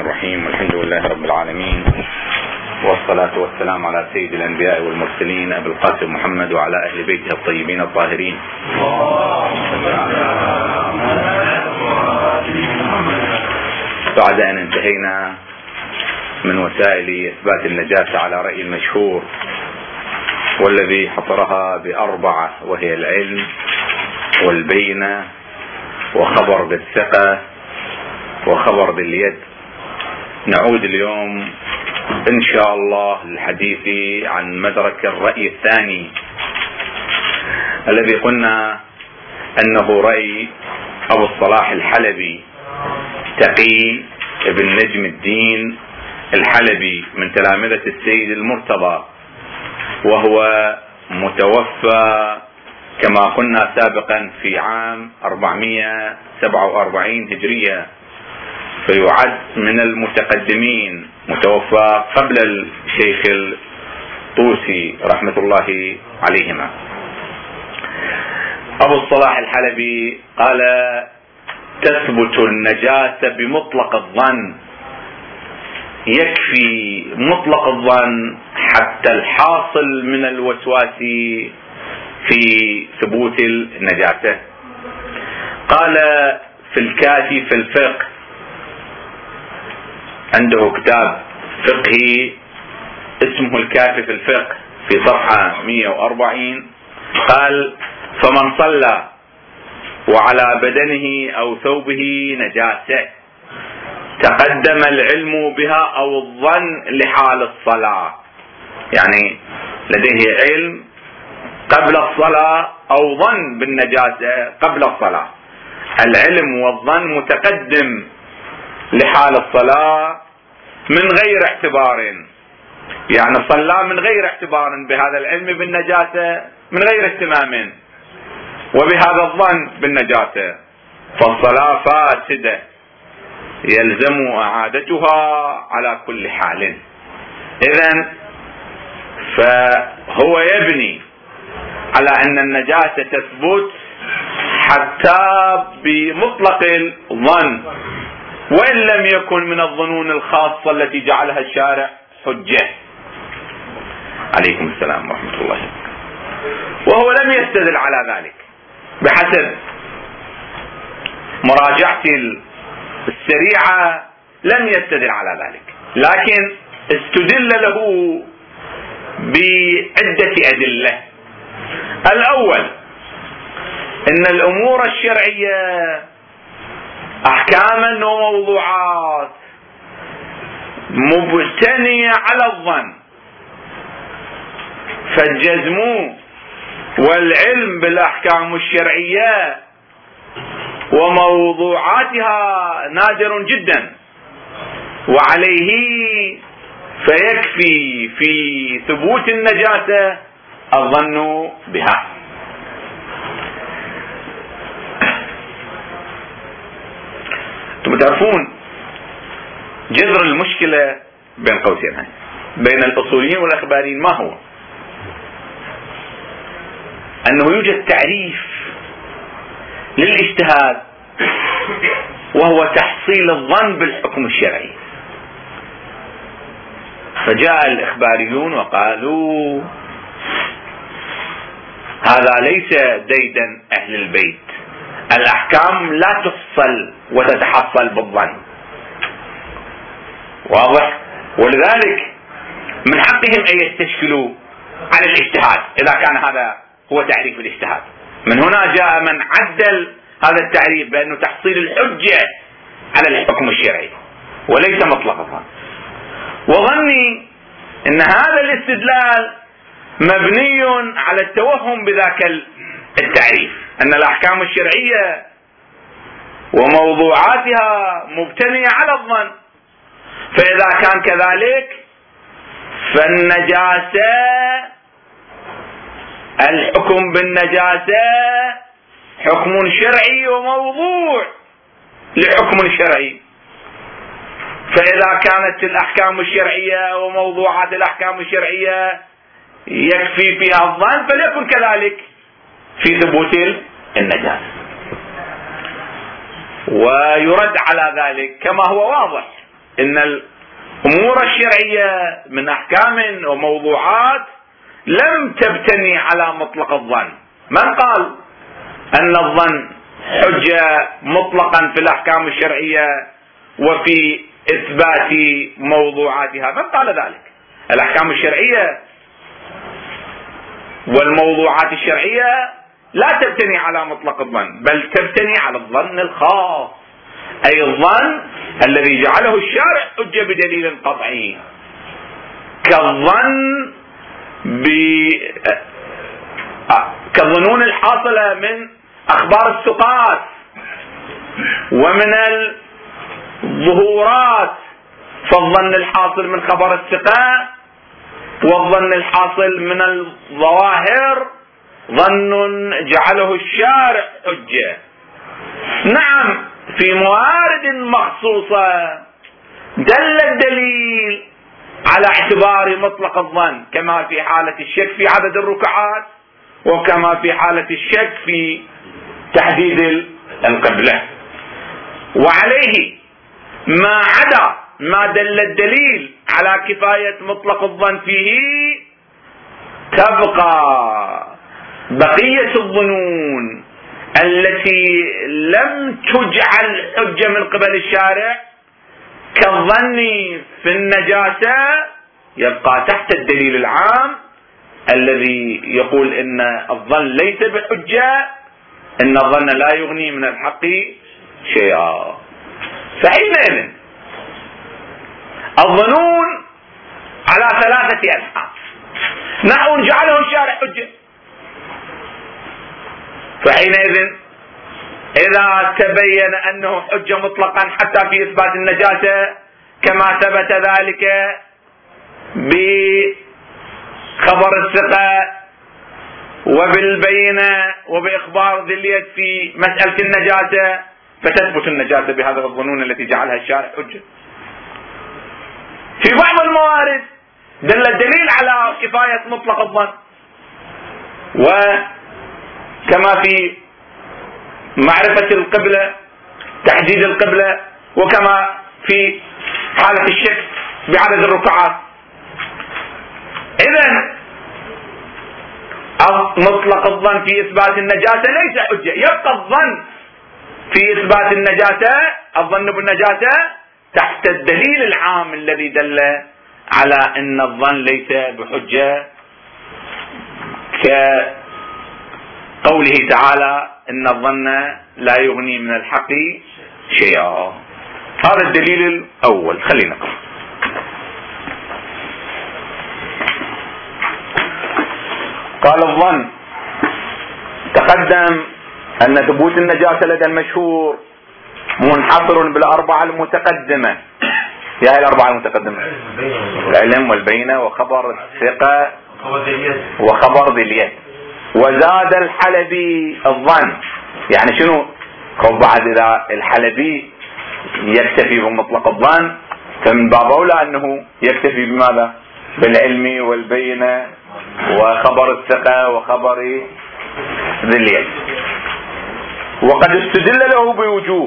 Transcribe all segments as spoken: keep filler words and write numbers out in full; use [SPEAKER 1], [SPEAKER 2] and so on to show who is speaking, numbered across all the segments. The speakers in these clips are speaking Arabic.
[SPEAKER 1] الرحيم. والحمد لله رب العالمين، والصلاة والسلام على سيد الأنبياء والمرسلين أبي القاسم محمد وعلى أهل بيته الطيبين الطاهرين. بعد أن انتهينا من وسائل إثبات النجاسة على رأي المشهور والذي حصرها بأربعة، وهي العلم والبينة وخبر بالثقة وخبر باليد، نعود اليوم إن شاء الله للحديث عن مدرك الرأي الثاني الذي قلنا أنه رأي أبو الصلاح الحلبي تقي ابن نجم الدين الحلبي من تلامذة السيد المرتضى، وهو متوفى كما قلنا سابقا في عام أربعمائة وسبعة وأربعين هجرية، فيعد من المتقدمين، متوفى قبل الشيخ الطوسي رحمة الله عليهما. أبو الصلاح الحلبي قال: تثبت النجاسة بمطلق الظن، يكفي مطلق الظن حتى الحاصل من الوسواس في ثبوت النجاسة. قال في الكافي في الفقه، عنده كتاب فقهي اسمه الكافي في الفقه في صفحة مئة وأربعين، قال: فمن صلى وعلى بدنه أو ثوبه نجاسة تقدم العلم بها أو الظن لحال الصلاة، يعني لديه علم قبل الصلاة أو ظن بالنجاسة قبل الصلاة، العلم والظن متقدم لحال الصلاة من غير اعتبار، يعني صلى من غير اعتبار بهذا العلم بالنجاسة، من غير اهتمام، وبهذا الظن بالنجاسة، فالصلاة فاسدة يلزم إعادتها على كل حال. إذن فهو يبني على أن النجاسة تثبت حتى بمطلق الظن، وإن لم يكن من الظنون الخاصة التي جعلها الشارع حجة. عليكم السلام ورحمة الله. وهو لم يستدل على ذلك بحسب مراجعتي السريعة، لم يستدل على ذلك، لكن استدل له بعدة أدلة. الأول إن الأمور الشرعية أحكاما وموضوعات مبتنية على الظن، فالجزم والعلم بالأحكام الشرعية وموضوعاتها نادر جدا، وعليه فيكفي في ثبوت النجاسة الظن بها. انتم تعرفون جذر المشكلة بين قوسين بين الأصوليين والأخباريين ما هو؟ أنه يوجد تعريف للاجتهاد وهو تحصيل الظن بالحكم الشرعي، فجاء الإخباريون وقالوا هذا ليس ديدا أهل البيت، الأحكام لا تفصل وتتحصل بالظن، واضح؟ ولذلك من حقهم أن يستشكلوا على الاجتهاد إذا كان هذا هو تعريف الاجتهاد. من هنا جاء من عدل هذا التعريف بأنه تحصيل الحجة على الحكم الشرعي وليس مطلق الظن. وظني أن هذا الاستدلال مبني على التوهم بذاك التعريف، أن الأحكام الشرعية وموضوعاتها مبتنية على الظن، فإذا كان كذلك فالنجاسة، الحكم بالنجاسة حكم شرعي وموضوع لحكم شرعي، فإذا كانت الأحكام الشرعية وموضوعات الأحكام الشرعية يكفي فيها الظن فليكن كذلك في ثبوت النجاسة. ويرد على ذلك كما هو واضح ان الامور الشرعية من احكام وموضوعات لم تبتني على مطلق الظن. من قال ان الظن حجة مطلقا في الاحكام الشرعية وفي اثبات موضوعاتها؟ من قال ذلك؟ الاحكام الشرعية والموضوعات الشرعية لا تبتني على مطلق الظن، بل تبتني على الظن الخاص، اي الظن الذي جعله الشارع حجة بدليل قطعي، كالظن ب كالظنون الحاصلة من اخبار الثقات ومن الظهورات، فالظن الحاصل من خبر الثقة والظن الحاصل من الظواهر ظن جعله الشارع حجة. نعم في موارد مخصوصة دل الدليل على اعتبار مطلق الظن، كما في حالة الشك في عدد الركعات، وكما في حالة الشك في تحديد القبلة. وعليه ما عدا ما دل الدليل على كفاية مطلق الظن فيه تبقى بقية الظنون التي لم تجعل حجة من قبل الشارع، كالظن في النجاسة يبقى تحت الدليل العام الذي يقول ان الظن ليس بحجة، ان الظن لا يغني من الحق شيئا. فحينئذ الظنون على ثلاثة أنحاء، نحو جعله الشارع حجة، فحينئذ إذا تبين أنه حجة مطلقا حتى في إثبات النجاسة كما ثبت ذلك بخبر الثقة وبالبينة وبإخبار ذي اليد في مسألة النجاسة، فتثبت النجاسة بهذه الظنون التي جعلها الشارع حجة. في بعض الموارد دل الدليل على كفاية مطلق الظن، وكما في معرفة القبلة تحديد القبلة، وكما في حالة الشك بعدد الركعات. إذن مطلق الظن في إثبات النجاسة ليس حجة، يبقى الظن في إثبات النجاسة، الظن بالنجاسة تحت الدليل العام الذي دل على أن الظن ليس بحجة، كقوله تعالى إن الظن لا يغني من الحق شيئا. هذا الدليل الأول. خلينا نقرأ. قال الظن تقدم أن ثبوت النجاسة لدى المشهور منحصر بالأربعة المتقدمة. يا هي الأربعة المتقدمة: العلم والبينة وخبر الثقة وخبر ذي اليد. وزاد الحلبي الظن، يعني شنو؟ خب بعد إذا الحلبي يكتفي بمطلق الظن فمن باب أولى أنه يكتفي بماذا؟ بالعلم والبينة وخبر الثقة وخبر ذي اليد. وقد استدل له بوجوه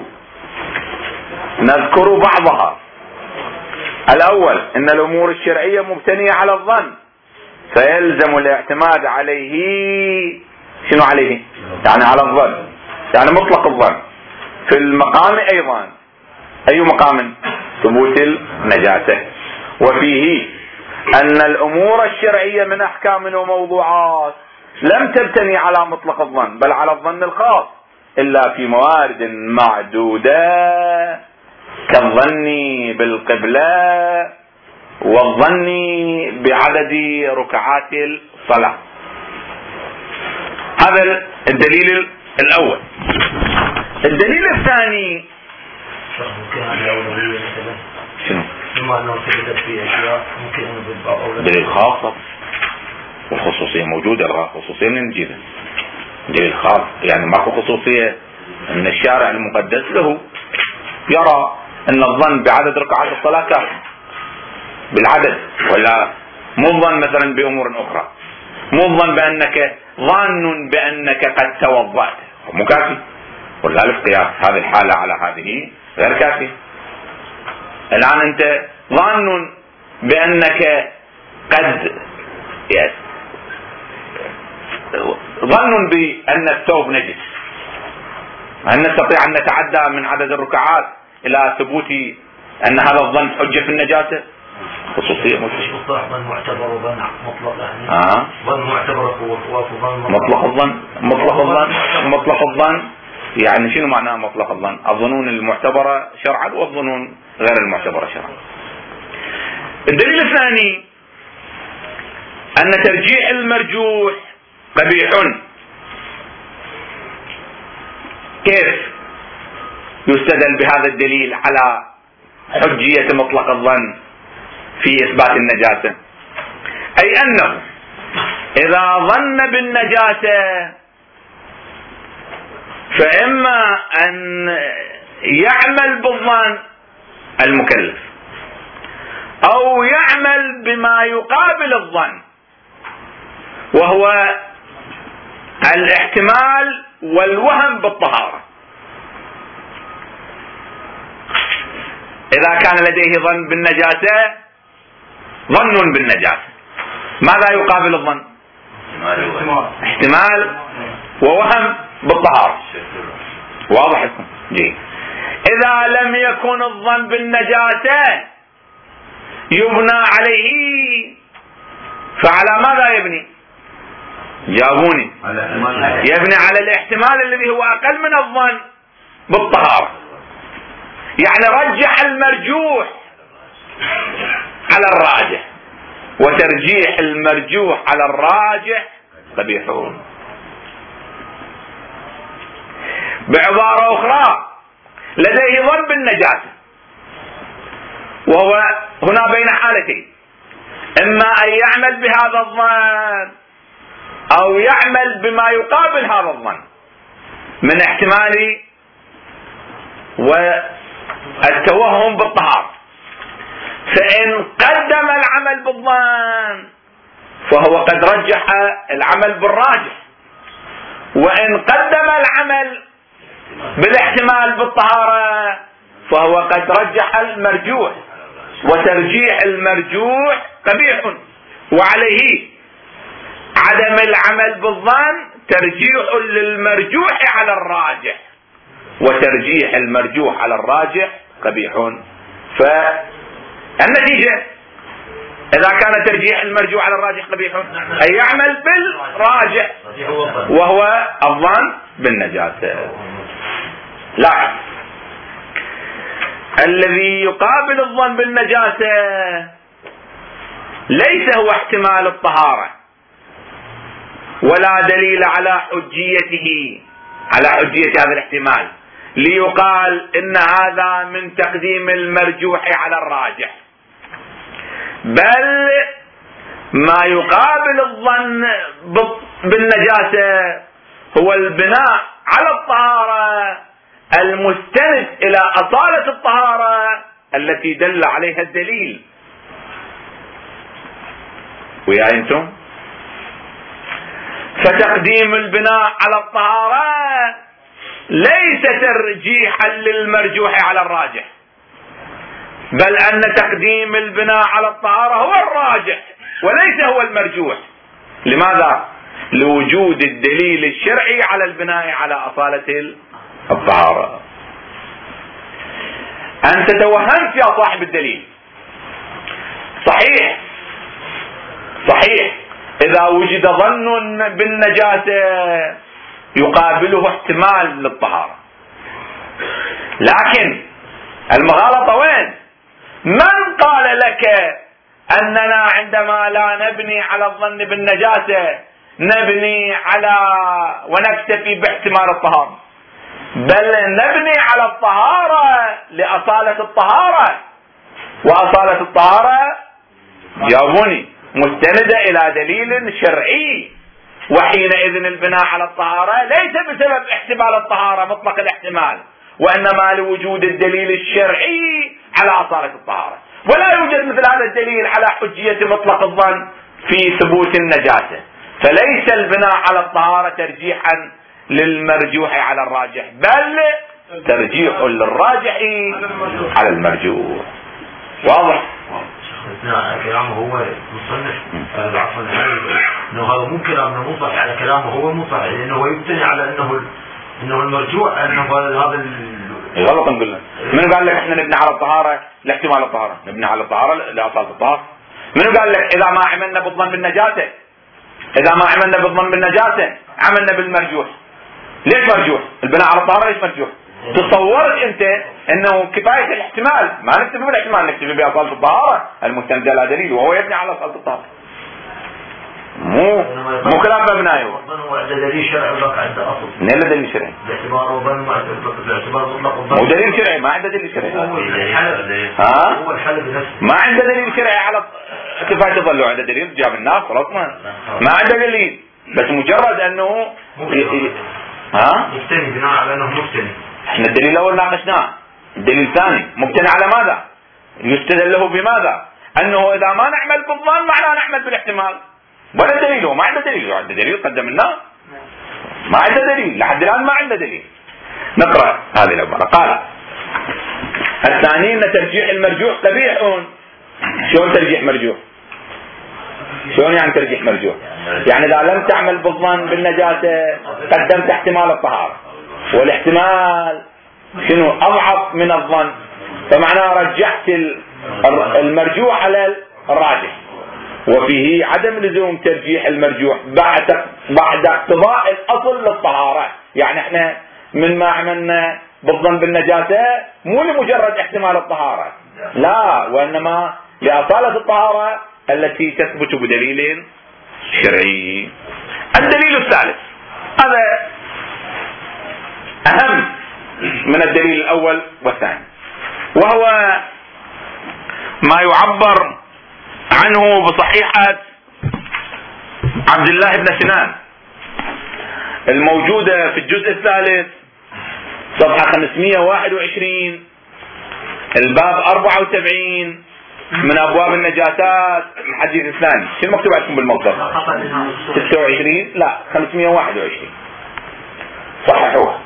[SPEAKER 1] نذكر بعضها. الأول أن الأمور الشرعية مبتنية على الظن، فيلزم الاعتماد عليه. شنو عليه؟ يعني على الظن، يعني مطلق الظن. في المقام أيضا، أي مقام؟ ثبوت النجاسة. وفيه أن الأمور الشرعية من أحكام وموضوعات لم تبتني على مطلق الظن، بل على الظن الخاص، إلا في موارد معدودة كالظن بالقبلة والظن بعدد ركعات الصلاة. هذا الدليل الأول. الدليل الثاني شنو؟ دليل خاصة، والخصوصية موجودة. الخصوصية من نجيبها؟ دليل خاص، يعني ماكو خصوصية. ان الشارع المقدس له يرى ان الظن بعدد ركعات الصلاة كافي بالعدد، ولا مو الظن مثلا بامور اخرى، مو الظن بانك ظان بانك قد توضأت، مو كافي. ولذلك قياس هذه الحالة على هذه غير كافي. الآن أنت ظان بأنك قد ظن بأن الثوب نجس، هل نستطيع أن نتعدى من عدد الركعات إلى ثبوت أن هذا الظن حجة في النجاسة؟ خصوصية
[SPEAKER 2] مصطلح ظن معتبر وظن مطلق.
[SPEAKER 1] آه.
[SPEAKER 2] ظن معتبر
[SPEAKER 1] مطلق الظن مطلق الظن مطلق الظن يعني شنو معناه مطلق الظن؟ الظنون المعتبرة شرعا والظنون غير المعتبرة شرعا. الدليل الثاني أن ترجيح المرجوح قبيح. كيف يستدل بهذا الدليل على حجية مطلق الظن في إثبات النجاسة؟ أي أنه إذا ظن بالنجاسة فإما أن يعمل بالظن المكلف أو يعمل بما يقابل الظن، وهو الاحتمال والوهم بالطهارة. إذا كان لديه ظن بالنجاسة ظن بالنجاسة، ماذا يقابل الظن؟ احتمال ووهم بالطهارة. واضح لكم؟ جيد. إذا لم يكن الظن بالنجاسة يبنى عليه، فعلى ماذا يبني؟ جاوبوني. يبني على الاحتمال الذي هو أقل من الظن بالطهارة، يعني رجح المرجوح على الراجح، وترجيح المرجوح على الراجح قبيحون. بعبارة أخرى لديه ظن بالنجاسة، وهو هنا بين حالتين، إما أن يعمل بهذا الظن أو يعمل بما يقابل هذا الظن من احتمال والتوهم بالطهارة. فإن قدم العمل بالظن فهو قد رجح العمل بالراجح، وإن قدم العمل بالاحتمال بالطهارة فهو قد رجح المرجوح، وترجيح المرجوح قبيح. وعليه عدم العمل بالظن ترجيح للمرجوح على الراجح، وترجيح المرجوح على الراجح قبيح. فالنتيجة إذا كان ترجيح المرجوح على الراجح قبيح أي يعمل بالراجح وهو الظن بالنجاسة. لا، الذي يقابل الظن بالنجاسة ليس هو احتمال الطهارة ولا دليل على حجيته، على حجية هذا الاحتمال ليقال إن هذا من تقديم المرجوح على الراجح، بل ما يقابل الظن بالنجاسة هو البناء على الطهارة المستند إلى أصالة الطهارة التي دل عليها الدليل. ويا أنتم؟ فتقديم البناء على الطهارة ليس ترجيحا للمرجوح على الراجح، بل أن تقديم البناء على الطهارة هو الراجح وليس هو المرجوح. لماذا؟ لوجود الدليل الشرعي على البناء على أصالة الطهارة. أنت توهمت يا صاحب الدليل. صحيح صحيح إذا وجد ظن بالنجاسة يقابله احتمال للطهارة، لكن المغالطة وين؟ من قال لك أننا عندما لا نبني على الظن بالنجاسة نبني على ونكتفي باحتمال الطهارة؟ بل نبني على الطهارة لأصالة الطهارة، وأصالة الطهارة جاوبوني مستندة إلى دليل شرعي، وحينئذ البناء على الطهارة ليس بسبب احتمال الطهارة مطلق الاحتمال، وإنما لوجود الدليل الشرعي على أصالة الطهارة. ولا يوجد مثل هذا الدليل على حجية مطلق الظن في ثبوت النجاسة، فليس البناء على الطهارة ترجيحا للمرجوح على الراجح، بل ترجيح للراجح على المرجوح. واضح.
[SPEAKER 2] كلامه هو مصنف عفوا انه هذا مو كلامنا مو صحيح، على كلامه هو مو صحيح، لانه هو يبتني على انه انه المرجوع انه هذا
[SPEAKER 1] غلط. نقول له من قال لك احنا نبني على الطهاره لاحتمال الطهاره، نبني على الطهاره لاصاله الطهاره. من قال لك اذا ما عملنا بالظن بالنجاسه، اذا ما عملنا بالظن بالنجاسه عملنا بالمرجوح. ليش مرجوح؟ البناء على الطهاره ليش مرجوح؟ تصورت انت انه كفايه الاحتمال، ما نكتفي بالاحتمال نكتفي باصاله الطهاره المستند على دليل وهو يبني على اصاله الطهاره. مو مو كلام مبناي هو.
[SPEAKER 2] هو دليل شرعي لك عنده اصل.
[SPEAKER 1] من له دليل شرعي؟
[SPEAKER 2] باعتباره ظن باعتبار مطلق الظن.
[SPEAKER 1] مو دليل شرعي، ما عنده دليل شرعي.
[SPEAKER 2] هو الحلف.
[SPEAKER 1] ها؟
[SPEAKER 2] هو الحلف بنفسه.
[SPEAKER 1] ما عنده دليل شرعي على كفايه الظن، عنده دليل جاب الناس خلاص ما ما عنده دليل، بس مجرد انه ها؟
[SPEAKER 2] مبتني بناء على انه مبتني.
[SPEAKER 1] احنا الدليل الاول ناقشناه، الدليل الثاني مبتني على ماذا؟ يستدل له بماذا؟ انه اذا ما نعمل بالظن معناه نعمل بالاحتمال. ولا دليل، هو ما عنده دليل، عنده دليل قدمناه. ما عنده دليل، لحد الان ما عنده دليل. نقرا هذه العباره. قال الثاني ان ترجيح المرجوح قبيح. شلون ترجيح مرجوح؟ شلون يعني ترجيح مرجوح؟ يعني اذا لم تعمل بالظن بالنجاسه قدمت احتمال الطهاره، والاحتمال شنو؟ اضعف من الظن، فمعناه رجحت المرجوح على الراجح، وفيه عدم لزوم ترجيح المرجوح بعد بعد اقتضاء الاصل للطهاره. يعني احنا من ما عملنا بالظن بالنجاسه مو لمجرد احتمال الطهاره، لا، وانما لاصاله الطهاره التي تثبت بدليل شرعي. الدليل الثالث هذا اهم من الدليل الاول والثاني، وهو ما يعبر عنه بصحيحة عبد الله بن سنان الموجودة في الجزء الثالث صفحة خمسمئة وواحد وعشرين الباب أربعة وسبعين من أبواب النجاسات الحديث الثاني. شو المكتوب عندكم بالموقف؟ ستة وعشرين لا خمسمئة وواحد وعشرين صححوها.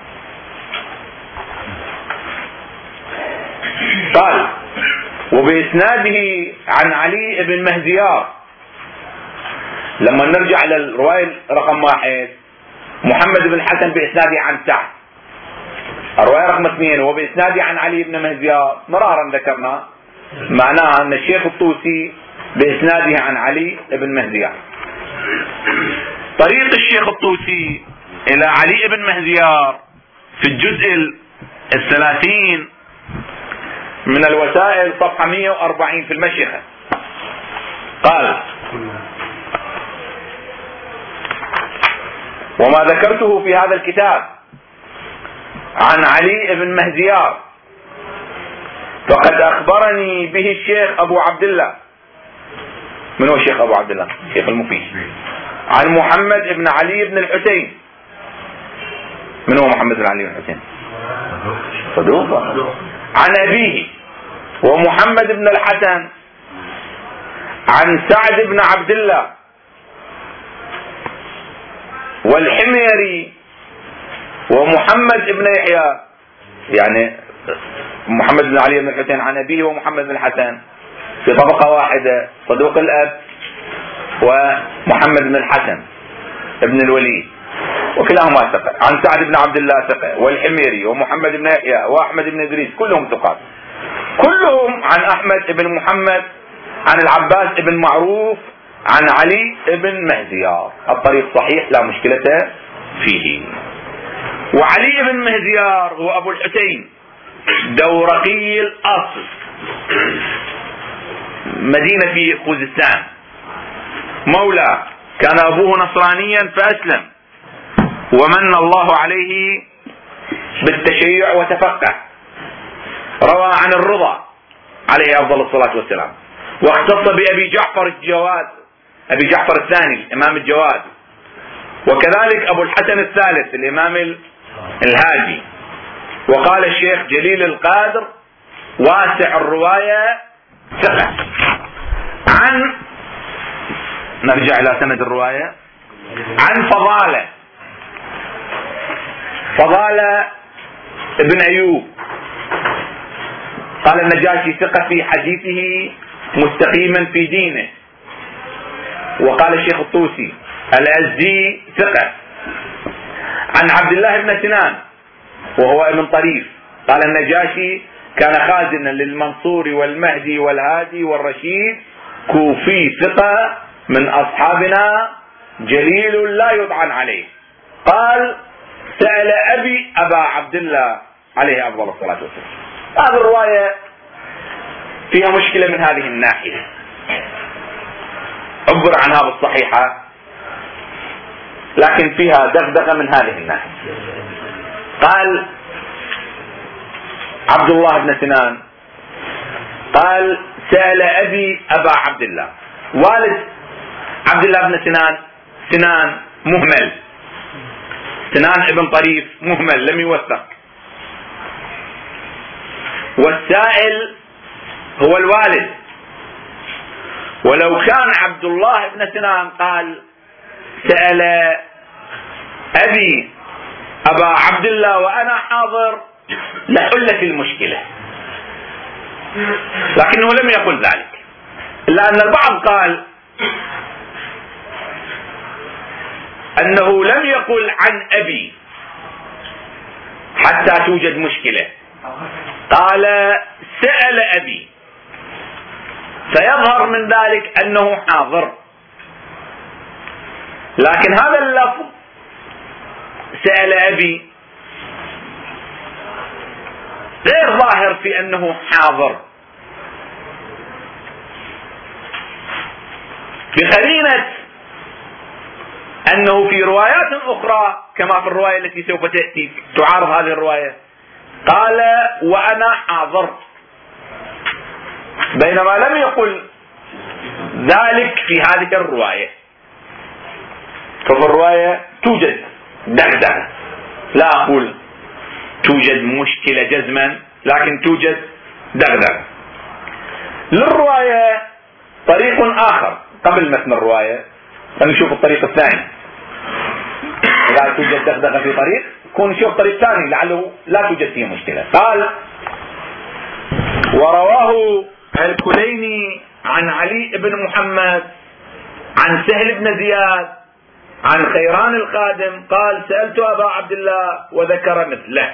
[SPEAKER 1] قال وبإسناده عن علي بن مهديار. لما نرجع للرواية رقم واحد محمد بن الحسن بإسناده عن سعد، الرواية رقم اثنين وبإسناده عن علي بن مهديار مرارا ذكرنا، معناها أن الشيخ الطوسي بإسناده عن علي بن مهديار. طريق الشيخ الطوسي إلى علي بن مهديار في الجزء الثلاثين من الوسائل صفحة مئة وأربعين في المشيخة. قال وما ذكرته في هذا الكتاب عن علي بن مهديار فقد أخبرني به الشيخ أبو عبد الله. من هو الشيخ أبو عبد الله؟ الشيخ المفيد. عن محمد بن علي بن الحسين. من هو محمد بن علي بن الحسين؟ صدوق. عن أبيه ومحمد بن الحسن عن سعد بن عبد الله والحميري ومحمد بن يحيى، يعني محمد بن علي بن الحسين عن أبيه ومحمد بن الحسن في طبقة واحدة، صدوق الأب ومحمد بن الحسن ابن الوليد وكلاهما ثقة. عن سعد بن عبد الله ثقة والحميري ومحمد بن يحيى وأحمد بن إدريس كلهم ثقات، كلهم عن أحمد بن محمد عن العباس بن معروف عن علي بن مهديار. الطريق صحيح لا مشكلة فيه. وعلي بن مهديار هو أبو الحسين دورقي الأصل، مدينة في خوزستان، مولى، كان أبوه نصرانيا فأسلم ومن الله عليه بالتشيع وتفقه. روى عن الرضا عليه أفضل الصلاة والسلام، واختص بأبي جعفر الجواد، أبي جعفر الثاني الإمام الجواد، وكذلك أبو الحسن الثالث الإمام الهادي. وقال الشيخ جليل القادر واسع الرواية ثقة. عن نرجع إلى سند الرواية. عن فضالة فضالة ابن أيوب قال النجاشي ثقة في حديثه مستقيما في دينه. وقال الشيخ الطوسي الأزدي ثقة. عن عبد الله بن سنان وهو ابن طريف قال النجاشي كان خازنا للمنصور والمهدي والهادي والرشيد كوفي ثقة من أصحابنا جليل لا يطعن عليه. قال سأل أبي أبا عبد الله عليه أفضل الصلاة والسلام. هذه الرواية فيها مشكلة من هذه الناحية، عبر عنها بالصحيحة لكن فيها دغدغة من هذه الناحية. قال عبد الله بن سنان قال سأل أبي أبا عبد الله. والد عبد الله بن سنان سنان مهمل، سنان ابن طريف مهمل لم يوثق، والسائل هو الوالد. ولو كان عبد الله بن سنان قال سأل أبي أبا عبد الله وأنا حاضر لحلت المشكلة، لكنه لم يقل ذلك، إلا أن البعض قال أنه لم يقل عن أبي حتى توجد مشكلة، قال سأل أبي، فيظهر من ذلك أنه حاضر. لكن هذا اللفظ سأل أبي غير ظاهر في أنه حاضر، بقرينة أنه في روايات أخرى كما في الرواية التي سوف تأتي تعارض هذه الرواية قال وأنا حاضر، بينما لم يقل ذلك في هذه الرواية. ففي الرواية توجد دغدغة، لا أقول توجد مشكلة جزما، لكن توجد دغدغة. للرواية طريق آخر قبل متن الرواية، فنشوف الطريق الثاني. إذا توجد دغدغة في طريق كون نشوف طريق ثاني لعله لا توجد فيه مشكلة. قال ورواه الكليني عن علي بن محمد عن سهل بن زياد عن خيران الخادم قال سألت أبا عبد الله وذكر مثله.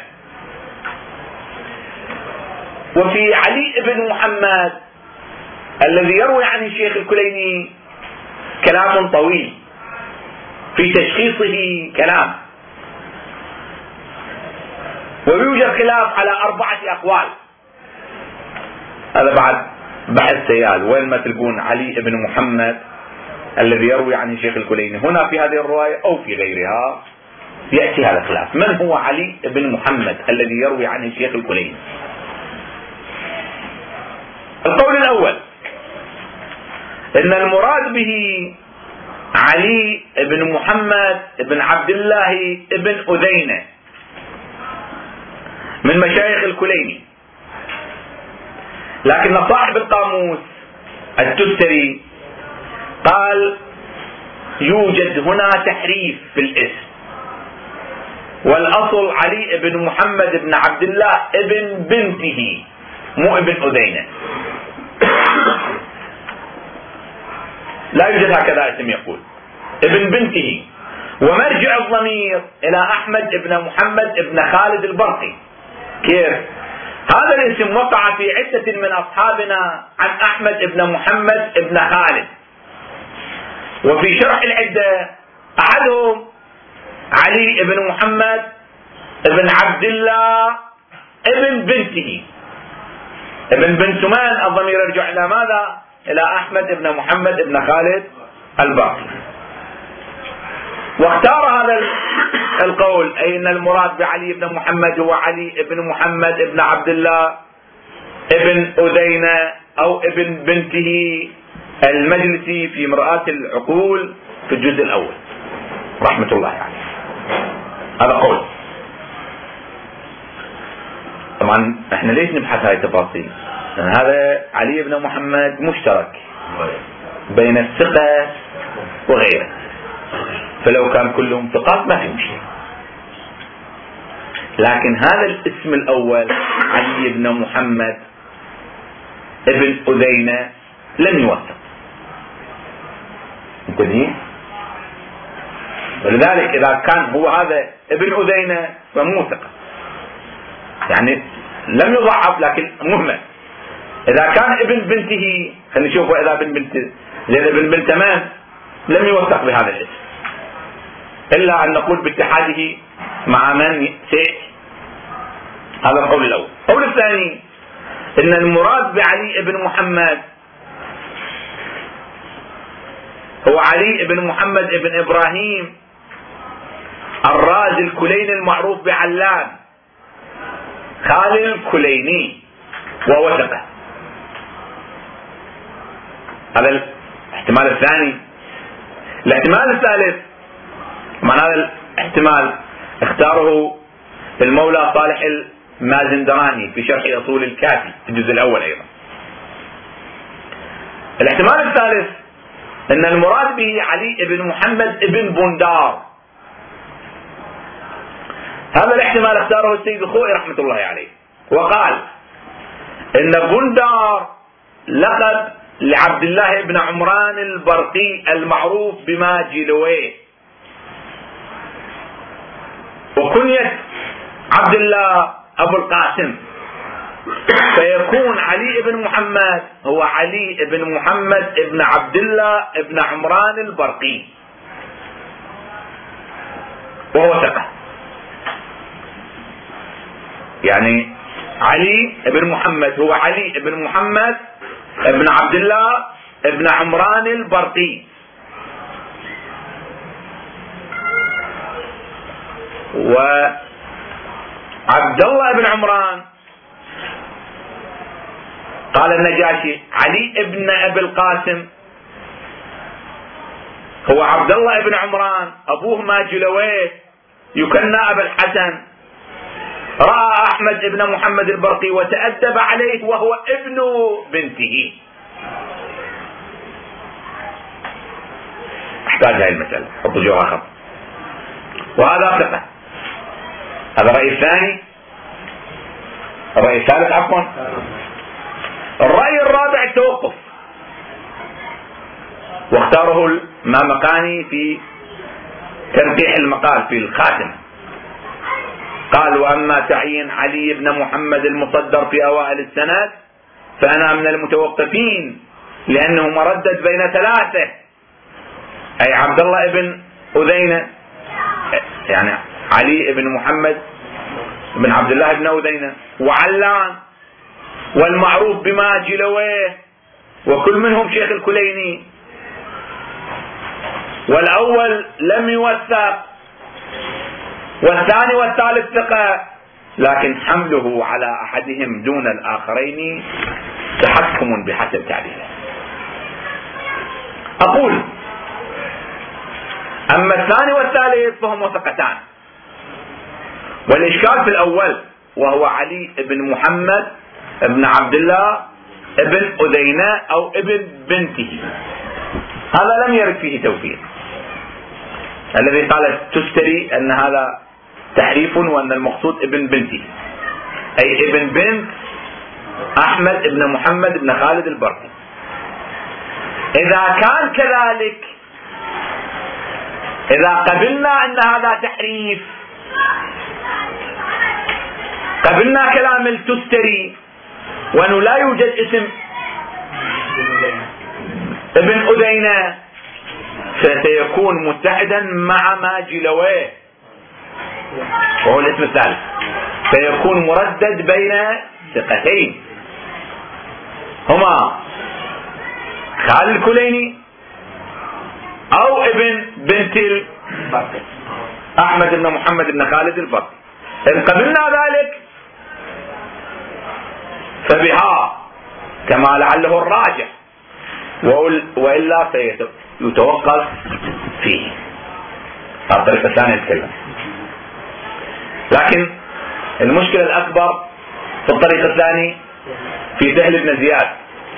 [SPEAKER 1] وفي علي بن محمد الذي يروي عن الشيخ الكليني كلام طويل، في تشخيصه كلام، ويوجد خلاف على أربعة أقوال. هذا بعد بحث سيال وين ما تلقون علي بن محمد الذي يروي عن الشيخ الكليني هنا في هذه الرواية أو في غيرها يأتي هذا الخلاف. من هو علي بن محمد الذي يروي عن الشيخ الكليني؟ القول الأول إن المراد به علي بن محمد بن عبد الله بن أذينة من مشايخ الكليني، لكن صاحب القاموس التستري قال يوجد هنا تحريف في الاسم، والأصل علي بن محمد بن عبد الله ابن بنته مو ابن أذينة. لا يوجد هكذا اسم يقول ابن بنته، ومرجع الضمير إلى أحمد بن محمد بن خالد البرقي. كيف؟ هذا الاسم وقع في عدة من أصحابنا عن أحمد بن محمد بن خالد، وفي شرح العدة أحدهم علي بن محمد بن عبد الله ابن بنته. ابن بنت من؟ الضمير يرجع إلى ماذا؟ إلى أحمد بن محمد بن خالد البرقي. واختار هذا القول أي أن المراد بعلي بن محمد هو علي بن محمد بن عبد الله ابن أذينة أو ابن بنته المجلسي في مرآة العقول في الجزء الأول رحمة الله عليه. يعني. هذا قول. طبعا احنا ليش نبحث هاي التفاصيل؟ لأن هذا علي بن محمد مشترك بين الثقة وغيره، فلو كان كلهم ثقات ما في مشكلة. لكن هذا الاسم الأول علي بن محمد ابن أذينة لم يوثق. انتبهين؟ ولذلك إذا كان هو هذا ابن أذينة فمو ثقة، يعني لم يضعف لكن مهمل. إذا كان ابن بنته، خلينا نشوف إذا ابن بنته زين ابن بنت من لم يوثق بهذا الاسم، إلا أن نقول باتحاده مع من سيأتي. هذا القول الأول. القول الثاني إن المراد بعلي ابن محمد هو علي ابن محمد ابن إبراهيم الرازي الكليني المعروف بعلان خالد الكليني وهو ثقة. هذا الاحتمال الثاني. الاحتمال الثالث، من هذا الاحتمال اختاره المولى صالح المازندراني في شرح أصول الكافي في الجزء الأول أيضا. الاحتمال الثالث أن المراد به علي ابن محمد ابن بندار. هذا الاحتمال اختاره السيد الخوئي رحمة الله عليه، وقال إن بندار لقب لعبد الله بن عمران البرقي المعروف بما جلويه، وكنية عبد الله أبو القاسم، فيكون علي بن محمد هو علي بن محمد بن عبد الله بن عمران البرقي وهو ثقة. يعني علي بن محمد هو علي بن محمد بن عبد الله بن عمران البرقي، وعبد الله بن عمران قال النجاشي علي ابن ابي القاسم هو عبد الله بن عمران ابوه ماجلويه يكنى ابا الحسن، رأى احمد ابن محمد البرقي وتأدب عليه وهو ابن بنته. احتاج هذه المسألة، حطوا جواها خط. وهذا ثقة. هذا الرأي الثاني. الرأي الثالث عفوا. الرأي الرابع التوقف، واختاره المامقاني في تنقيح المقال في الخاتم. قال واما تعيين علي بن محمد المصدر في اوائل السند فانا من المتوقفين، لانه مردد بين ثلاثة، اي عبد الله بن أذينة يعني علي بن محمد بن عبد الله بن أذينة وعلان والمعروف بما جلويه، وكل منهم شيخ الكليني، والاول لم يوثق والثاني والثالث ثقة، لكن حمله على احدهم دون الاخرين تحكم بحسب تعليله. اقول اما الثاني والثالث فهم ثقتان، والاشكال في الاول وهو علي بن محمد ابن عبد الله ابن أذينة او ابن بنته، هذا لم يرد فيه توفيق. الذي قالت تستري ان هذا تحريف وان المقصود ابن بنته، اي ابن بنت احمد ابن محمد ابن خالد البرقي. اذا كان كذلك، اذا قبلنا ان هذا تحريف، قبلنا كلام التستري وانه لا يوجد اسم ابن أذينة، فسيكون متحدا مع ما جلويه وهو الاسم الثالث، سيكون مردد بين ثقتين هما خالد الكليني او ابن بنت البرقي احمد بن محمد بن خالد البرقي. ان قبلنا ذلك فبها كما لعله الراجح، والا سيتوقف فيه. هذه الطريقة الثانية نتكلم. لكن المشكلة الأكبر في الطريق الثاني في سهل بن زياد.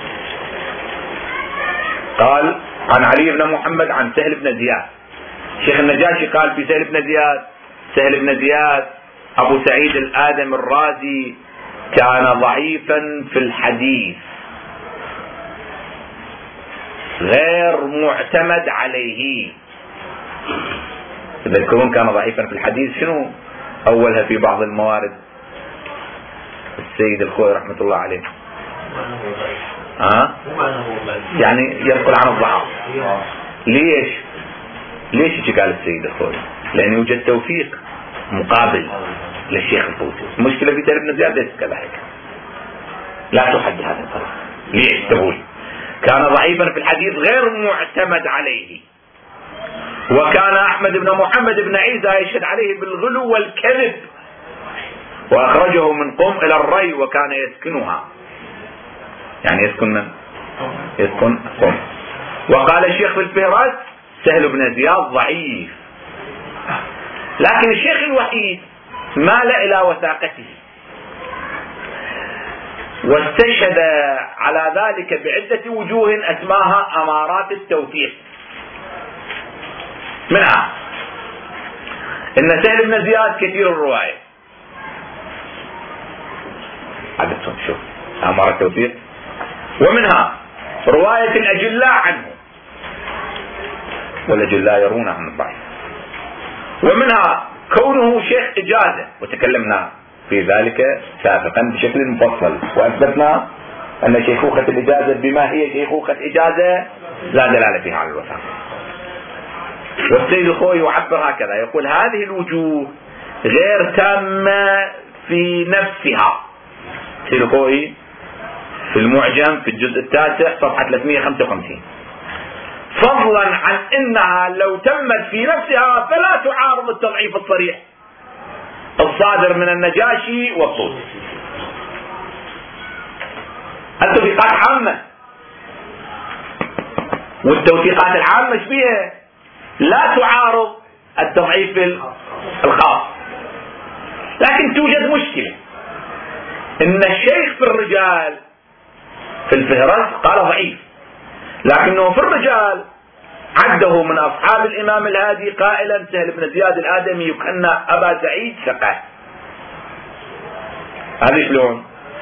[SPEAKER 1] قال عن علي بن محمد عن سهل بن زياد. شيخ النجاشي قال في سهل بن زياد: سهل بن زياد أبو سعيد الآدم الرازي كان ضعيفا في الحديث غير معتمد عليه. تذكرون كان ضعيفا في الحديث، شنو أولها في بعض الموارد السيد الخوي رحمة الله عليه؟ ها؟ يعني ينقل عن الضعف. ليش ليش قال السيد الخوي؟ لأن يوجد توفيق مقابل للشيخ الطوسي. المشكلة في سهل بن زياد ليس كذلك، لا تحد هذا الطرف. ليش تقول كان ضعيفا في الحديث غير معتمد عليه، وكان أحمد بن محمد بن عيسى يشهد عليه بالغلو والكذب، وأخرجه من قم إلى الري وكان يسكنها، يعني يسكن من؟ يسكن قم. وقال الشيخ في الفهرس سهل بن زياد ضعيف، لكن الشيخ الوحيد مال إلى وثاقته، واستشهد على ذلك بعدة وجوه أسماها أمارات التوثيق. منها إن سهل بن زياد كثير الرواية، عددهم شوف أمارات التوثيق، ومنها رواية الأجلاء عنه، والأجلاء يرون عن الضعيف، ومنها كونه شيخ إجازة، وتكلمنا في ذلك سابقا بشكل مفصل، وأثبتنا أن شيخوخة الإجازة بما هي شيخوخة إجازة لا دلالة فيها على الوثاقة. والسيد الخوي يعبر هكذا، يقول هذه الوجوه غير تامة في نفسها. السيد الخوي في المعجم في الجزء التاسع صفحة ثلاثمئة وخمسة وخمسين، فضلا عن انها لو تمت في نفسها فلا تعارض التضعيف الصريح الصادر من النجاشي والطوسي. التوثيقات عامة، والتوثيقات العامة ايش بيها؟ لا تعارض التضعيف الخاص، لكن توجد مشكلة ان الشيخ في الرجال في الفهرس قال ضعيف، لكنه في الرجال عده من أصحاب الإمام الهادي قائلا سهل بن زياد الآدمي يكنى أبا سعيد ثقة. هذا شلون؟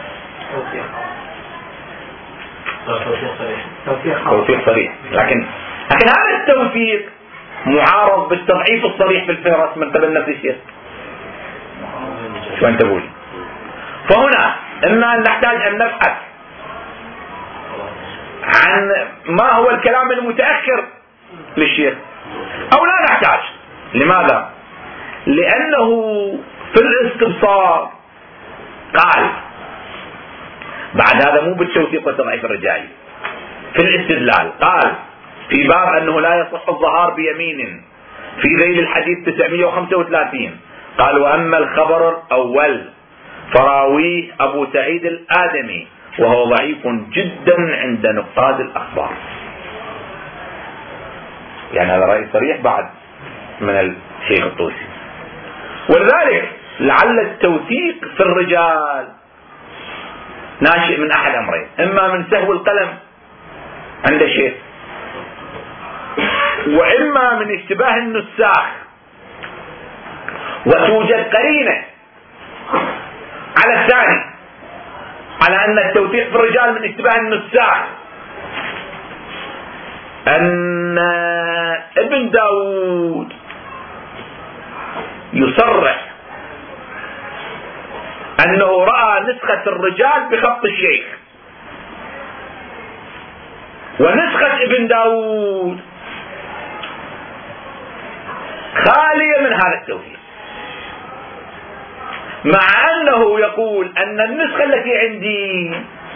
[SPEAKER 1] توثيق صريح، لكن لكن هذا التوثيق معارض بالتضعيف الصريح في الفهرس من قبل نفس الشيخ. شو أنت تقول؟ فهنا إما أن نحتاج أن نبحث عن ما هو الكلام المتأخر للشيخ، أو لا نحتاج. لماذا؟ لأنه في الاستبصار قال بعد هذا مو بالتوثيق والتضعيف الرجالي، في الاستدلال قال في باب أنه لا يصح الظهار بيمين في ذيل الحديث تسعمئة وخمسة وثلاثين، قال وأما الخبر الأول فراويه أبو سعيد الآدمي وهو ضعيف جدا عند نقاد الأخبار. يعني هذا رأي صريح بعد من الشيخ الطوسي. ولذلك لعل التوثيق في الرجال ناشئ من أحد أمرين، إما من سهو القلم عند الشيخ، وإما من اشتباه النساخ. وتوجد قرينة على الثاني، على أن التوثيق في الرجال من اشتباه النساخ، أن ابن داود يصرح أنه رأى نسخة الرجال بخط الشيخ، ونسخة ابن داود خالية من هذا التوثيق، مع أنه يقول أن النسخة التي عندي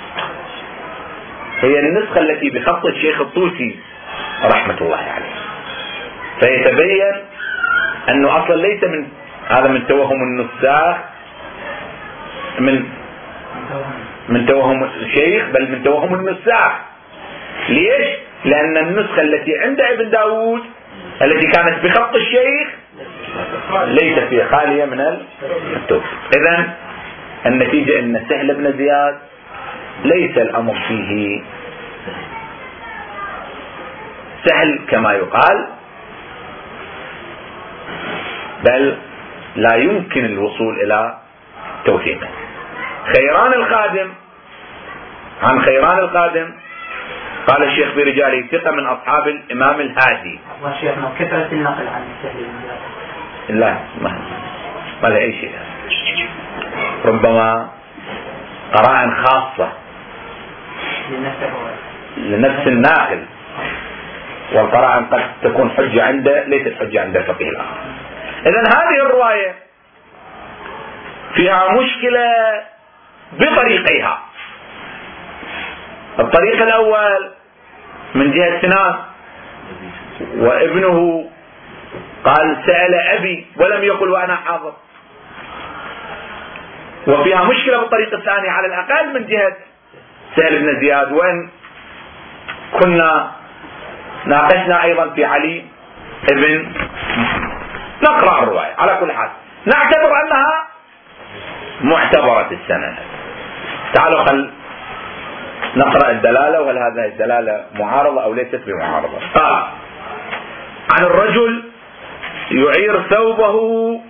[SPEAKER 1] هي النسخة التي بخط الشيخ الطوسي رحمة الله عليه. فيتبين أنه أصلا ليس من هذا من توهم النساخ، من من توهم الشيخ، بل من توهم النساخ. ليش؟ لأن النسخة التي عند ابن داود التي كانت بخط الشيخ ليست فيها خالية من التوثيق. إذن النتيجة أن سهل بن زياد ليس الأمر فيه سهل كما يقال، بل لا يمكن الوصول إلى توثيقه. خيران القادم عن خيران القادم قال الشيخ في رجاله ثقة من أصحاب الإمام الهادي.
[SPEAKER 3] وشيخنا كثرة النقل عن السهل
[SPEAKER 1] لا ما ما له أي شيء، ربما قرائن خاصة لنفس الناقل، والقرائن قد تكون حجة عنده ليست حجة عند الفقيه الآخر. إذن هذه الرواية فيها مشكلة بطريقيها. الطريق الأول من جهة سنان وابنه قال سأل أبي ولم يقل وأنا حاضر، وفيها مشكلة بالطريق الثاني على الأقل من جهة سهل بن زياد، وإن كنا ناقشنا أيضا في علي ابن نقرأ الرواية. على كل حال نعتبر أنها معتبرة السند. تعالوا خل نقرأ الدلالة، وهل هذه الدلالة معارضة أو ليست بمعارضة. قال عن الرجل يعير ثوبه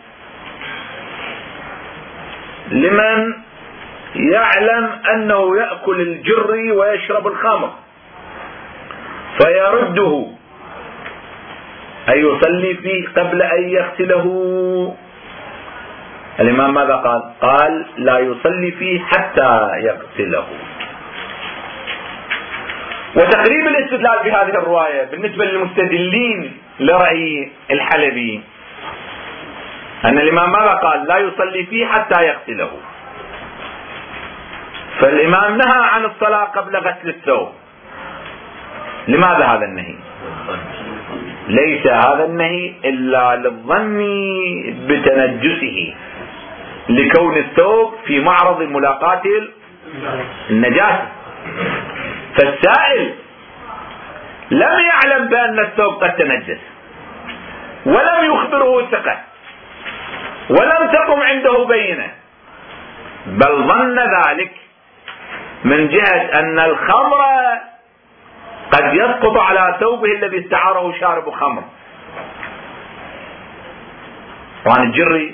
[SPEAKER 1] لمن يعلم أنه يأكل الجري ويشرب الخمر فيرده أي يصلي فيه قبل أن يغسله. الإمام ماذا قال؟ قال لا يصلي فيه حتى يغسله. وتقريب الاستدلال بهذه الرواية بالنسبة للمستدلين لرأي الحلبي أن الإمام ماذا قال؟ لا يصلي فيه حتى يغسله. فالإمام نهى عن الصلاة قبل غسل الثوب. لماذا هذا النهي؟ ليس هذا النهي إلا للظن بتنجسه، لكون الثوب في معرض ملاقاة النجاسة. فالسائل لم يعلم بأن الثوب قد تنجس، ولم يخبره ثقة، ولم تقم عنده بينة، بل ظن ذلك من جهة أن الخمر قد يسقط على ثوبه الذي استعاره شارب خمر. وعن الجري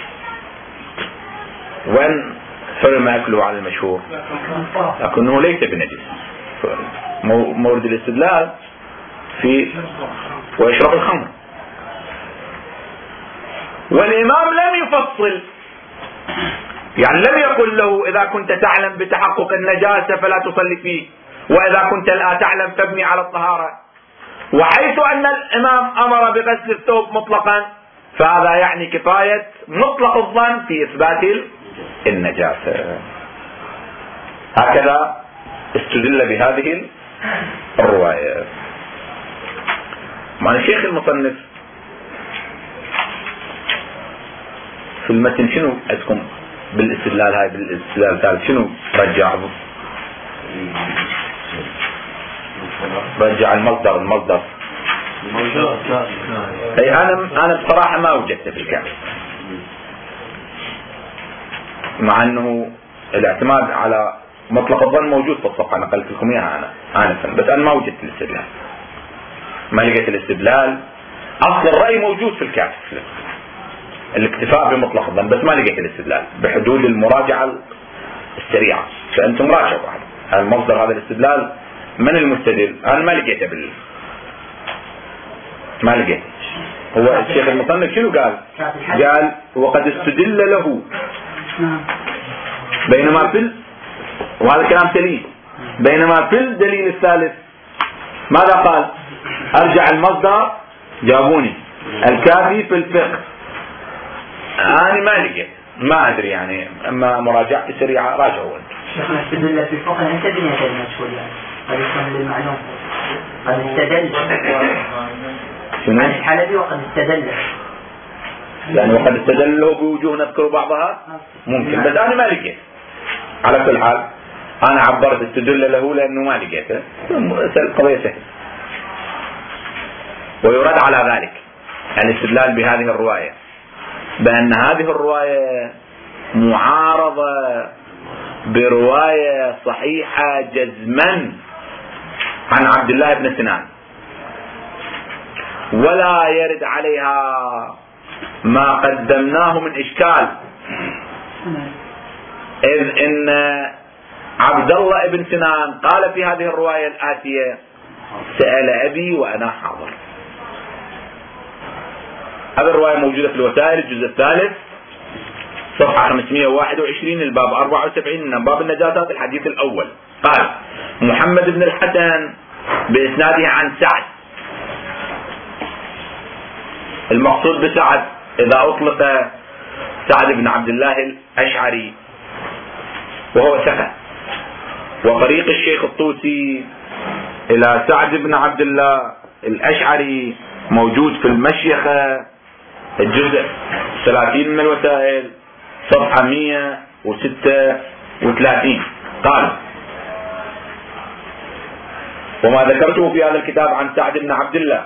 [SPEAKER 1] وإن حرم أكله على المشهور لكنه ليس بنجس. مورد الاستدلال في ويشرب الخمر. والإمام لم يفصل، يعني لم يقل له إذا كنت تعلم بتحقق النجاسة فلا تصلي فيه، وإذا كنت لا تعلم فابني على الطهارة. وحيث أن الإمام أمر بغسل الثوب مطلقا فهذا يعني كفاية مطلق الظن في إثبات النجاسة. هكذا استدل بهذه الرواية. مع الشيخ المصنف في المتن شنو عندكم بالاستدلال هاي بالاستدلال الثالث شنو رجع؟ رجع المصدر المصدر اي انا انا بصراحة ما وجدته في الكامل، مع انه الاعتماد على مطلق الظن موجود في الصفحة نقلت لكم اياها انا انفا، بس انا ما وجدت الاستدلال، ما لقيت الاستدلال. اصل الرأي موجود في الكافي الاكتفاء بمطلق الظن، بس ما لقيت الاستدلال بحدود المراجعة السريعة. فانتم راجعوا هذا المصدر، هذا الاستدلال من المستدل، انا ما لقيته بال ما لقيت. هو الشيخ المصنف شنو قال؟ قال وقد استدل له، بينما في ال... وهذا كلام سليم، بينما في الدليل الثالث ماذا قال؟ ارجع المصدر جابوني الكافي في الفقه. انا ما لقيت، ما ادري يعني، اما مراجعتي سريعه راجعوا انتم.
[SPEAKER 3] شيخنا استدل في الفقه انت بنية المشهور يعني هذا يفهم للمعلوم. قد استدل
[SPEAKER 1] شنو؟
[SPEAKER 3] عن الحلبي وقد استدل،
[SPEAKER 1] يعني وقد استدل له بوجوه نذكر بعضها ممكن، بس انا ما لقيت. على كل حال انا عبرت استدل له لانه ما لقيته، القضيه سهله. ويرد على ذلك الاستدلال بهذه الروايه بان هذه الروايه معارضه بروايه صحيحه جزما عن عبد الله بن سنان، ولا يرد عليها ما قدمناه من إشكال، إذ إن عبد الله بن سنان قال في هذه الرواية الآتية: سأل أبي وأنا حاضر. هذه الرواية موجودة في الوسائل الجزء الثالث صفحة خمسمائة وواحد وعشرين الباب أربعة وسبعين من باب النجاسات الحديث الأول. قال: محمد بن الحسن بإسناده عن سعد. المقصود بسعد إذا أطلق سعد بن عبد الله الأشعري وهو ثقة. وطريق الشيخ الطوسي إلى سعد بن عبد الله الأشعري موجود في المشيخة الجزء ثلاثين من الوسائل صفحة مئة وستة وثلاثين. قال: وما ذكرته في هذا الكتاب عن سعد بن عبد الله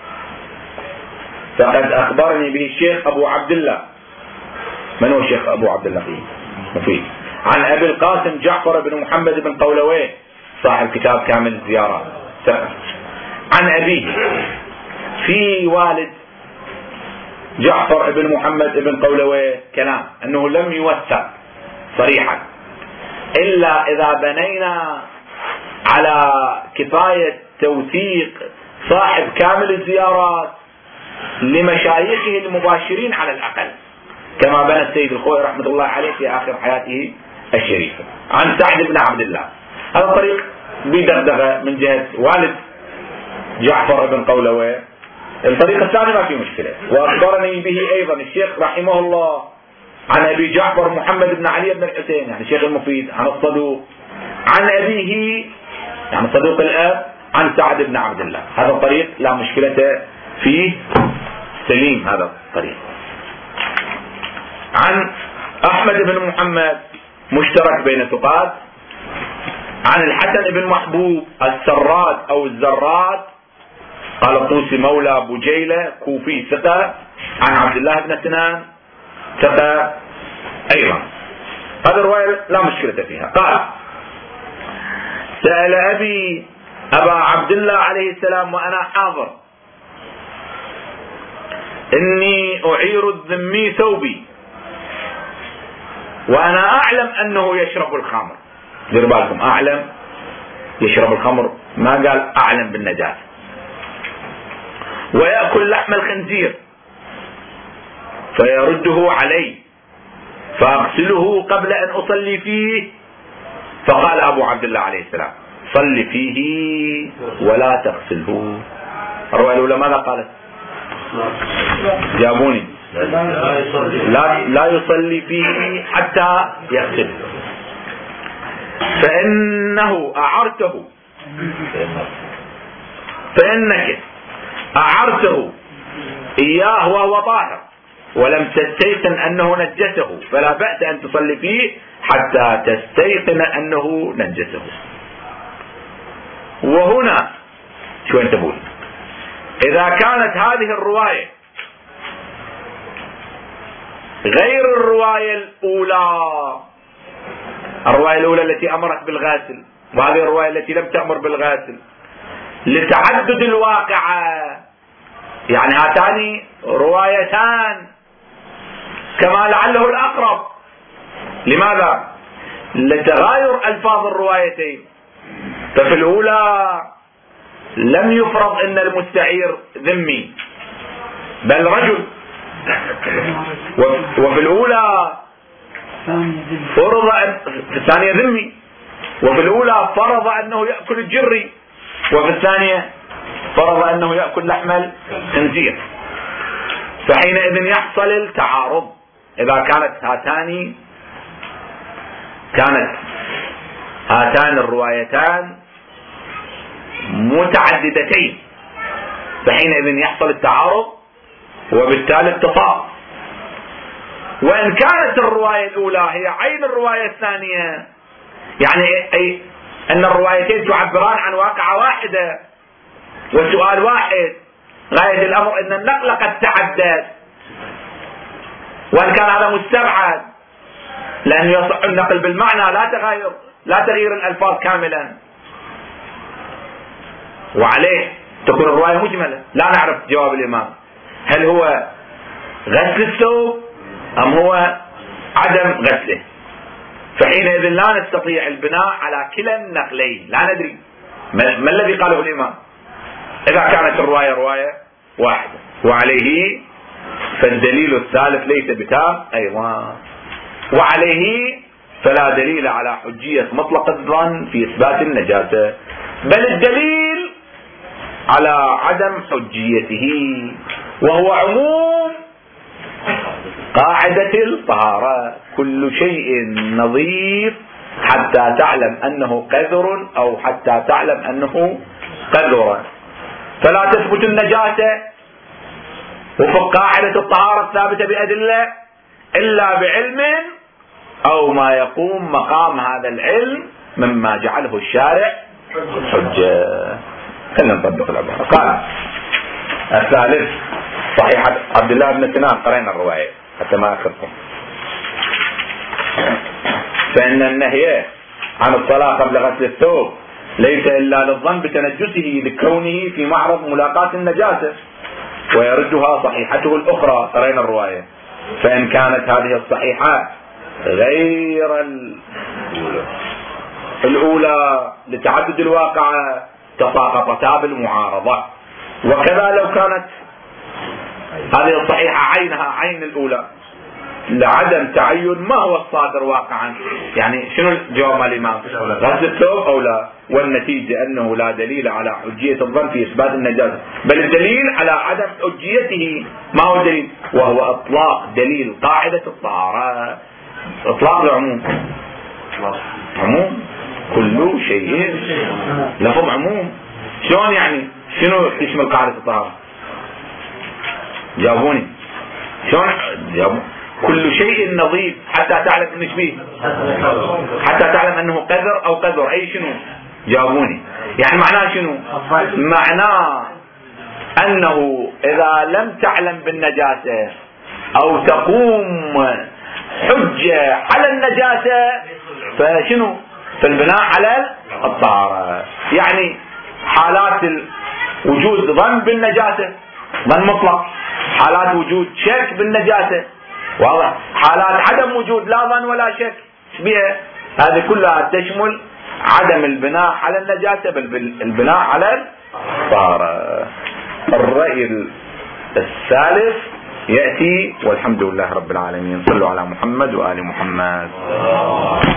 [SPEAKER 1] فقد أخبرني به الشيخ أبو عبد الله. من هو الشيخ أبو عبد الله؟ مفيد. عن أبي القاسم جعفر بن محمد بن قولويه صاحب كتاب كامل الزيارات. عن أبيه في والد جعفر بن محمد بن قولويه كلام أنه لم يوثق صريحا إلا إذا بنينا على كفاية توثيق صاحب كامل الزيارات لمشايخه المباشرين على الأقل، كما بنى السيد الخوئي رحمة الله عليه في آخر حياته الشريفة. عن سعد بن عبد الله. هذا الطريق بدغدغة من جهة والد جعفر بن قولويه. الطريق الثاني ما في مشكلة. وأخبرني به أيضا الشيخ رحمه الله عن أبي جعفر محمد بن علي بن الحسين، يعني الشيخ المفيد، عن الصدوق عن أبيه يعني صدوق الأب عن سعد بن عبد الله. هذا الطريق لا مشكلة فيه، سليم هذا الطريق. عن أحمد بن محمد مشترك بين ثقات. عن الحسن بن محبوب السراد أو الزراد قال الطوسي مولى بجيلة كوفي ثقة. عن عبد الله بن سنان ثقة أيضا. هذه الرواية لا مشكلة فيها. قال: سأل أبي أبا عبد الله عليه السلام وأنا حاضر: إني أعير الذمي ثوبي وأنا أعلم أنه يشرب الخمر. دير بالكم، أعلم يشرب الخمر، ما قال أعلم بالنجاسة. ويأكل لحم الخنزير فيرده علي فأغسله قبل أن أصلي فيه. فقال أبو عبد الله عليه السلام: صل فيه ولا تغسله. الرواية الأولى ماذا قالت؟ جابوني لا, لا يصلي فيه حتى يغسله فإنه أعرته فإنك أعرته إياه وهو طاهر ولم تستيقن أنه نجسه فلا بأس أن تصلي فيه حتى تستيقن أنه نجسه. وهنا شو أنت تقول؟ إذا كانت هذه الرواية غير الرواية الأولى، الرواية الأولى التي أمرت بالغاسل وهذه الرواية التي لم تأمر بالغاسل لتعدد الواقعة، يعني هاتان روايتان كما لعله الأقرب. لماذا؟ لتغاير ألفاظ الروايتين. ففي الأولى لم يفرض أن المستعير ذمي بل رجل، وفي الأولى فرض أن في الثانية ذمي، وفي الأولى فرض أنه يأكل الجري، وفي الثانية فرض أنه يأكل لحم الخنزير. فحينئذ يحصل التعارض إذا كانت هاتان كانت هاتان الروايتان متعددتين، فحينئذ يحصل التعارض وبالتالي التفاضل. وإن كانت الرواية الأولى هي عين الرواية الثانية، يعني أي أن الروايتين تعبران عن واقعة واحدة وسؤال واحد، غاية الأمر أن النقل قد تعدد، وإن كان هذا مستبعد لأن يصح النقل بالمعنى لا تغير لا تغيير الألفاظ كاملا، وعليه تكون الرواية مجملة. لا نعرف جواب الإمام، هل هو غسل الثوب أم هو عدم غسله؟ فحينئذ لا نستطيع البناء على كلا النقلين، لا ندري ما الذي قاله الإمام. إذا كانت الرواية رواية واحدة وعليه فالدليل الثالث ليس بتام أيضا، وعليه فلا دليل على حجية مطلق الظن في إثبات النجاسة، بل الدليل على عدم حجيته، وهو عموم قاعدة الطهارة: كل شيء نظيف حتى تعلم أنه قذر أو حتى تعلم أنه قذر، فلا تثبت النجاسة وفق قاعدة الطهارة الثابتة بأدلة إلا بعلم أو ما يقوم مقام هذا العلم مما جعله الشارع حجة. خلينا نطبق العبارة. قال الثالث صحيحة عبد الله بن سنان، قرأنا الرواية حتى ما أخذكم. فإن النهي عن الصلاة قبل غسل الثوب ليس إلا للظن بتنجسه لكونه في معرض ملاقاة النجاسة، ويردها صحيحته الأخرى، قرأنا الرواية. فإن كانت هذه الصحيحة غير الأولى لتعدد الواقعة تساقطتا بالمعارضة، وكذا لو كانت هذه الصحيحة عينها عين الأولى لعدم تعين ما هو الصادر واقعا. يعني شنو الجواب مال الإمام؟ غسل الثوب أو لا؟ والنتيجة أنه لا دليل على حجية الظن في إثبات النجاسة، بل الدليل على عدم حجيته. ما هو الدليل؟ وهو إطلاق دليل قاعدة الطهارة. إطلاق العموم، عموم كل شيء، لفظ عموم. شلون يعني؟ شنو تشمل قاعدة الطهارة؟ جاوبوني. شلون جاوبوا؟ كل شيء نظيف حتى تعلم انه شبيه، حتى تعلم انه قذر او قذر. اي شنو؟ جاوبوني. يعني معناه شنو؟ معناه انه اذا لم تعلم بالنجاسة او تقوم حجة على النجاسة فشنو؟ فالبناء على الطهارة. يعني حالات وجود ظن بالنجاسة، ظن مطلق، حالات وجود شك بالنجاسة، واضح، حالات عدم وجود لا ظن ولا شك بها، هذه كلها تشمل عدم البناء على النجاسة بل البناء على الطهارة. الرأي الثالث يأتي، والحمد لله رب العالمين. صلوا على محمد وآل محمد.